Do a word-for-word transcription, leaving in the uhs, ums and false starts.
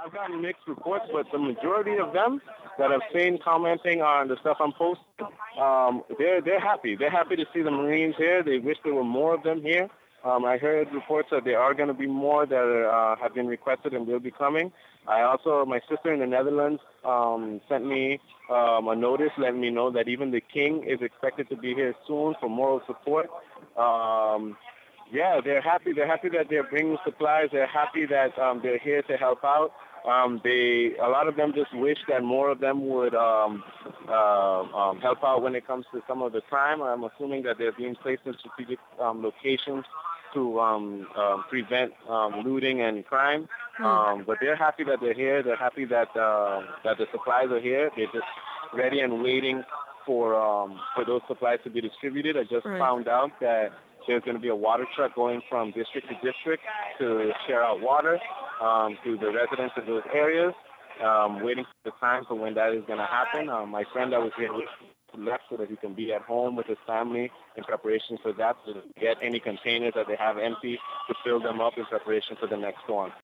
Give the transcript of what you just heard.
I've gotten mixed reports, but the majority of them that I've seen commenting on the stuff I'm posting, um, they're they're happy. They're happy to see the Marines here. They wish there were more of them here. Um, I heard reports that there are going to be more that uh, have been requested and will be coming. I also, my sister in the Netherlands um, sent me um, a notice letting me know that even the king is expected to be here soon for moral support. Um, yeah, they're happy. They're happy that they're bringing supplies. They're happy that um, they're here to help out. Um, they, a lot of them just wish that more of them would um, uh, um, help out when it comes to some of the crime. I'm assuming that they're being placed in strategic um, locations to um, um, prevent um, looting and crime. Hmm. Um, but they're happy that they're here. They're happy that uh, that the supplies are here. They're just ready and waiting for um, for those supplies to be distributed. I just Right. found out that there's going to be a water truck going from district to district to share out water um, to the residents of those areas. Um, waiting for the time for when that is going to happen. Um, my friend that was here left so that he can be at home with his family in preparation for that, to get any containers that they have empty to fill them up in preparation for the next storm.